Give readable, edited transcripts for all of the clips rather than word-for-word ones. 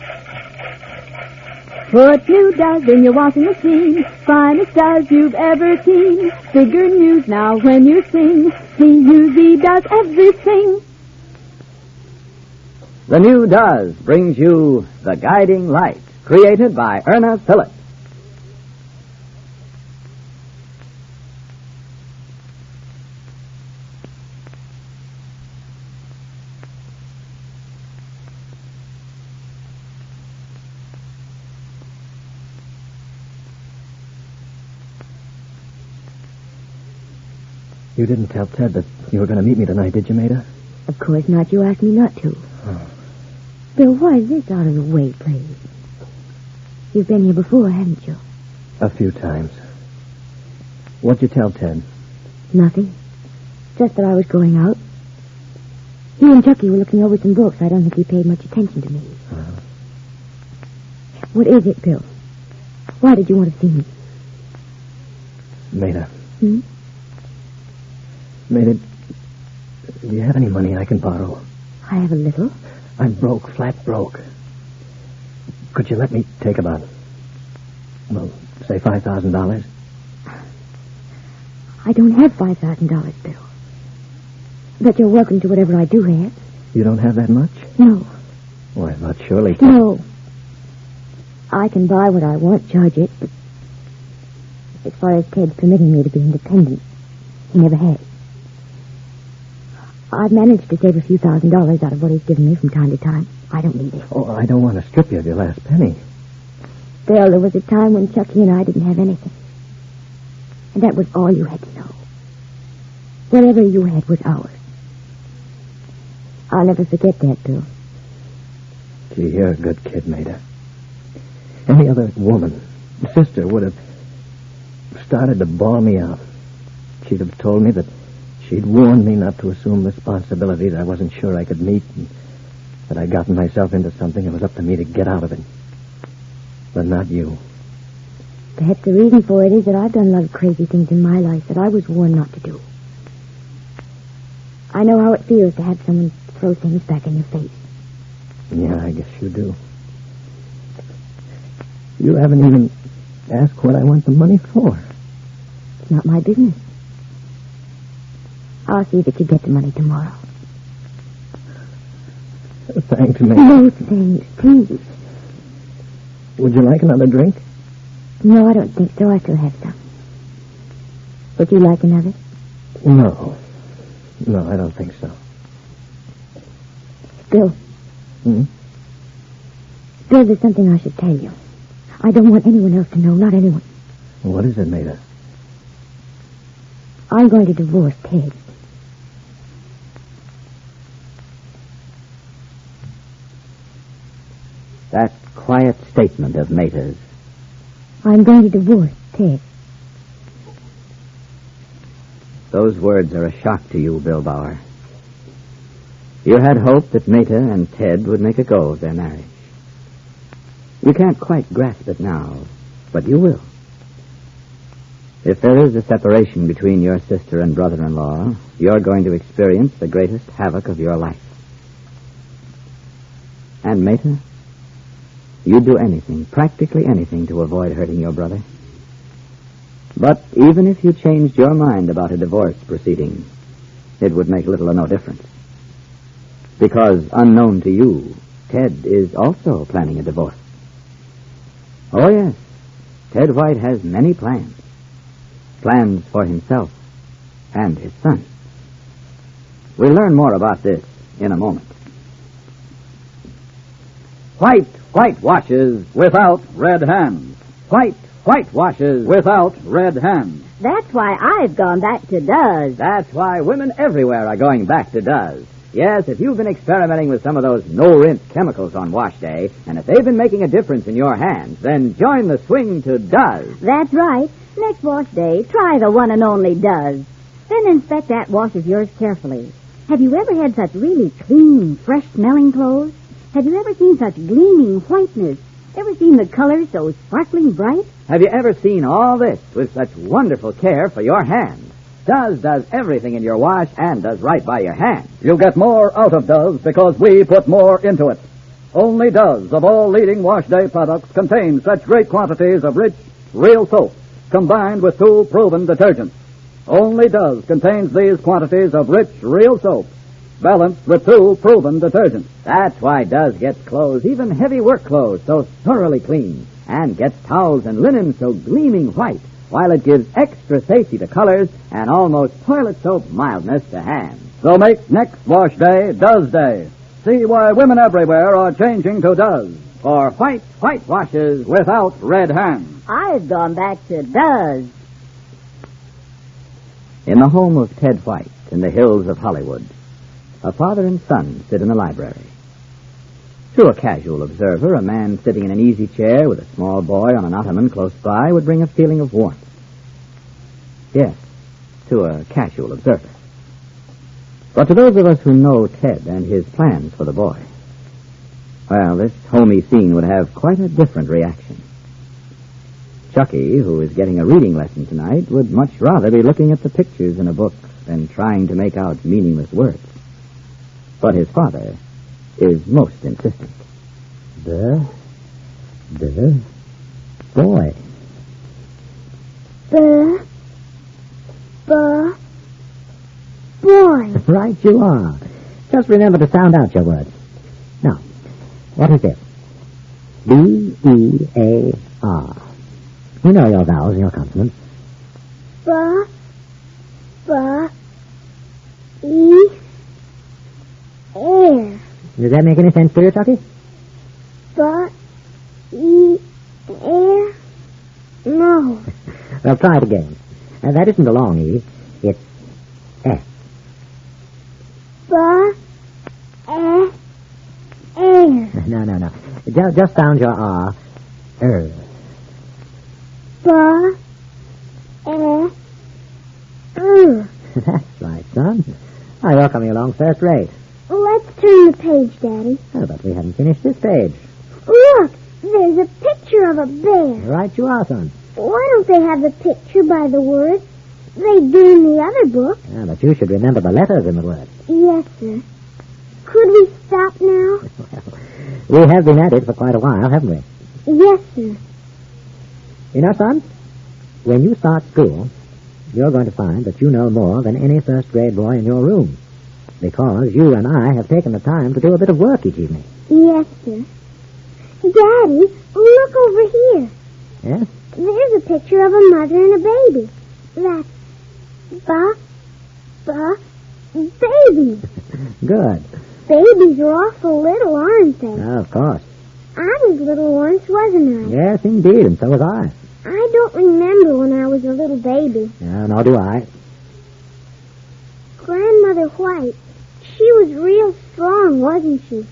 Put new Does in your washing machine. Finest Does you've ever seen. Bigger news now when you sing. C-U-Z does everything. The new Does brings you The Guiding Light, created by Erna Phillips. You didn't tell Ted that you were going to meet me tonight, did you, Maida? Of course not. You asked me not to. Oh. Bill, why is this out of the way, please? You've been here before, haven't you? A few times. What'd you tell Ted? Nothing. Just that I was going out. He and Chucky were looking over some books. I don't think he paid much attention to me. Uh-huh. What is it, Bill? Why did you want to see me? Maida. Hmm? Maida, do you have any money I can borrow? I have a little. I'm broke, flat broke. Could you let me take about, well, say $5,000? I don't have $5,000, Bill. But you're welcome to whatever I do have. You don't have that much? No. Well, I thought surely... No. I can buy what I want, charge it, but as far as Ted's permitting me to be independent, he never has. I've managed to save a few $1,000s out of what he's given me from time to time. I don't need it. Oh, I don't want to strip you of your last penny. Bill, there was a time when Chucky and I didn't have anything. And that was all you had to know. Whatever you had was ours. I'll never forget that, Bill. Gee, you're a good kid, Maida. Any other woman, sister, would have started to bawl me out. She'd have told me that she'd warned me not to assume responsibilities I wasn't sure I could meet, and that I'd gotten myself into something it was up to me to get out of it. But not you. Perhaps the reason for it is that I've done a lot of crazy things in my life that I was warned not to do. I know how it feels to have someone throw things back in your face. Yeah, I guess you do. You haven't even asked what I want the money for. It's not my business. I'll see that you get the money tomorrow. Thanks, Maida. No, thanks, please. Would you like another drink? No, I don't think so. I still have some. Would you like another? No. No, I don't think so. Bill. Hmm? Bill, there's something I should tell you. I don't want anyone else to know, not anyone. What is it, Maida? I'm going to divorce Ted. That quiet statement of Maida's. I'm going to divorce Ted. Those words are a shock to you, Bill Bauer. You had hoped that Maida and Ted would make a go of their marriage. You can't quite grasp it now, but you will. If there is a separation between your sister and brother-in-law, you're going to experience the greatest havoc of your life. And Maida, you'd do anything, practically anything, to avoid hurting your brother. But even if you changed your mind about a divorce proceeding, it would make little or no difference. Because, unknown to you, Ted is also planning a divorce. Oh, yes, Ted White has many plans. Plans for himself and his son. We'll learn more about this in a moment. White washes without red hands. White washes without red hands. That's why I've gone back to Does. That's why women everywhere are going back to Does. Yes, if you've been experimenting with some of those no-rinse chemicals on wash day, and if they've been making a difference in your hands, then join the swing to Does. That's right. Next wash day, try the one and only Does. Then inspect that wash of yours carefully. Have you ever had such really clean, fresh-smelling clothes? Have you ever seen such gleaming whiteness? Ever seen the colors so sparkling bright? Have you ever seen all this with such wonderful care for your hands? Does does everything in your wash and does right by your hands. You'll get more out of Does because we put more into it. Only Does, of all leading wash day products, contains such great quantities of rich, real soap, combined with tool-proven detergents. Only Does contains these quantities of rich, real soap, balanced with tool-proven detergents. That's why Does gets clothes, even heavy work clothes, so thoroughly clean, and gets towels and linen so gleaming white, while it gives extra safety to colors and almost toilet soap mildness to hands. So make next wash day Does Day. See why women everywhere are changing to Does. For white washes Without red hands. I've gone back to Does. In the home of Ted White in the hills of Hollywood, a father and son sit in the library. To a casual observer, a man sitting in an easy chair with a small boy on an ottoman close by would bring a feeling of warmth. Yes, to a casual observer. But to those of us who know Ted and his plans for the boy, well, this homey scene would have quite a different reaction. Chucky, who is getting a reading lesson tonight, would much rather be looking at the pictures in a book than trying to make out meaningless words. But his father is most insistent. The boy. Boy. Right you are. Just remember to sound out your words. Now, what is this? B-E-A-R. You know your vowels and your consonants. Air. Does that make any sense to you, Chucky? Air? No. Well, try it again. That isn't a long E. It's S. Air. No. Just sound your R. That's right, son. Oh, you're coming along first rate. Let's turn the page, Daddy. Oh, but we haven't finished this page. Look, there's a picture of a bear. Right you are, son. Why don't they have the picture by the words? They do in the other book. Yeah, but you should remember the letters in the word. Yes, sir. Could we stop now? We have been at it for quite a while, haven't we? Yes, sir. You know, son, when you start school, you're going to find that you know more than any first-grade boy in your room, because you and I have taken the time to do a bit of work each evening. Yes, sir. Daddy, look over here. Yes? There's a picture of a mother and a baby. That's babies. Good. Babies are awful little, aren't they? Oh, of course. I was little once, wasn't I? Yes, indeed, and so was I. I don't remember when I was a little baby. No, nor do I. Grandmother White, she was real strong, wasn't she?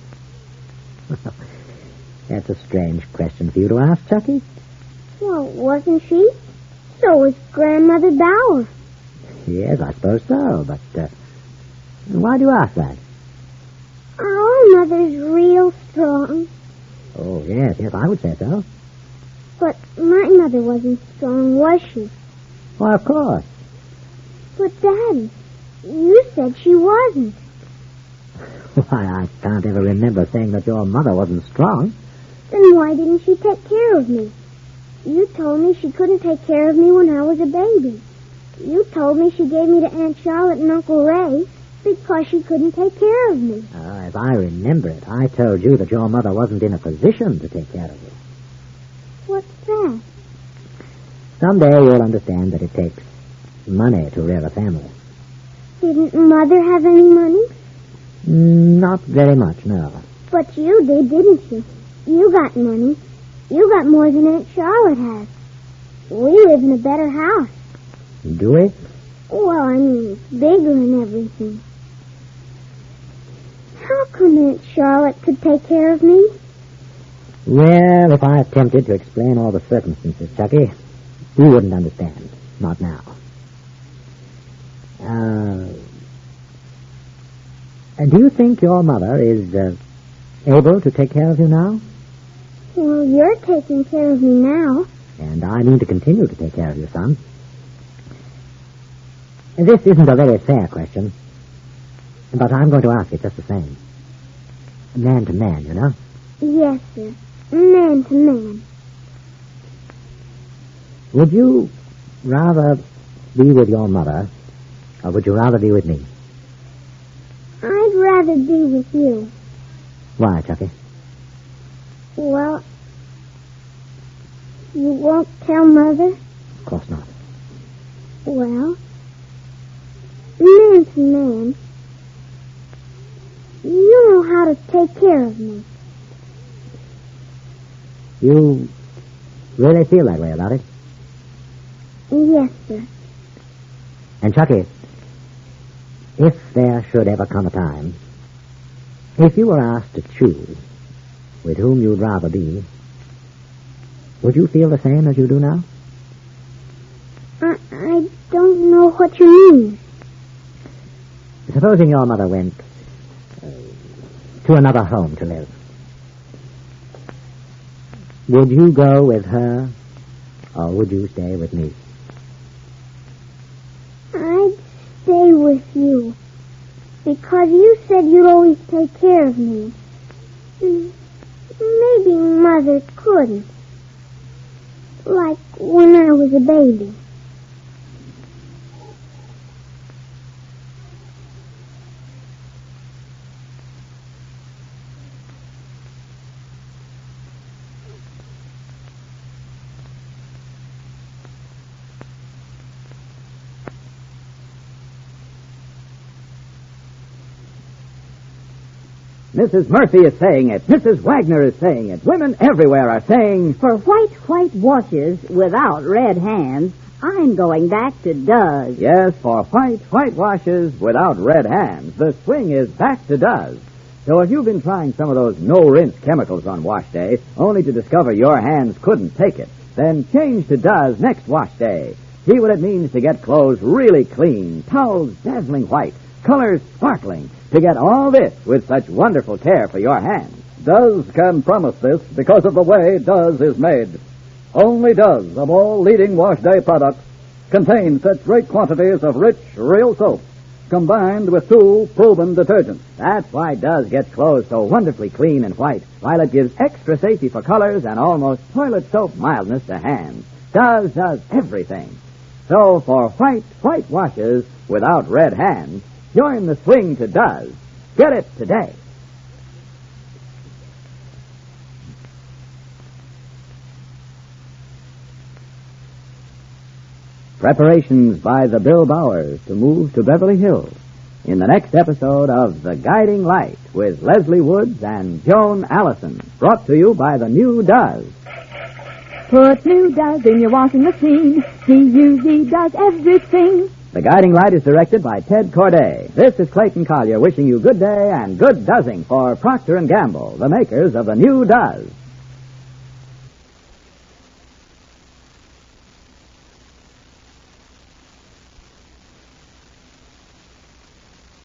That's a strange question for you to ask, Chucky. Well, wasn't she? So was Grandmother Bauer. Yes, I suppose so, but why do you ask that? Our mother's real strong. Oh, yes, I would say so. But my mother wasn't strong, was she? Why, of course. But, Daddy, you said she wasn't. Why, I can't ever remember saying that your mother wasn't strong. Then why didn't she take care of me? You told me she couldn't take care of me when I was a baby. You told me she gave me to Aunt Charlotte and Uncle Ray because she couldn't take care of me. As I remember it, I told you that your mother wasn't in a position to take care of you. What's that? Someday you'll understand that it takes money to rear a family. Didn't Mother have any money? Not very much, no. But you did, didn't you? You got money. You got more than Aunt Charlotte has. We live in a better house. Do we? Well, I mean, it's bigger and everything. How come Aunt Charlotte could take care of me? Well, if I attempted to explain all the circumstances, Chucky, you wouldn't understand. Not now. Do you think your mother is able to take care of you now? Well, you're taking care of me now. And I mean to continue to take care of you, son. This isn't a very fair question, but I'm going to ask it just the same. Man to man, you know? Yes, sir. Man to man. Would you rather be with your mother, or would you rather be with me? I'd rather be with you. Why, Chucky? Well, you won't tell Mother? Of course not. Well, man to man, you know how to take care of me. You really feel that way about it? Yes, sir. And, Chucky, if there should ever come a time, if you were asked to choose with whom you'd rather be, would you feel the same as you do now? I don't know what you mean. Supposing your mother went to another home to live. Would you go with her, or would you stay with me? I'd stay with you, because you said you'd always take care of me. Maybe Mother couldn't. Like when I was a baby. Mrs. Murphy is saying it. Mrs. Wagner is saying it. Women everywhere are saying... For white washes without red hands, I'm going back to Does. Yes, for white washes without red hands, the swing is back to Does. So if you've been trying some of those no-rinse chemicals on wash day, only to discover your hands couldn't take it, then change to Does next wash day. See what it means to get clothes really clean, towels dazzling white, colors sparkling, to get all this with such wonderful care for your hands. Does can promise this because of the way Does is made. Only Does, of all leading wash day products, contain such great quantities of rich, real soap, combined with 2 proven detergents. That's why Does gets clothes so wonderfully clean and white, while it gives extra safety for colors and almost toilet soap mildness to hands. Does does everything. So for white washes without red hands, join the swing to Does. Get it today. Preparations by the Bill Bowers to move to Beverly Hills in the next episode of The Guiding Light with Leslie Woods and Joan Allison, brought to you by the new Does. Put new Does in your washing machine. D-U-Z does everything. The Guiding Light is directed by Ted Corday. This is Clayton Collier wishing you good day and good dozzing for Procter & Gamble, the makers of the new Does.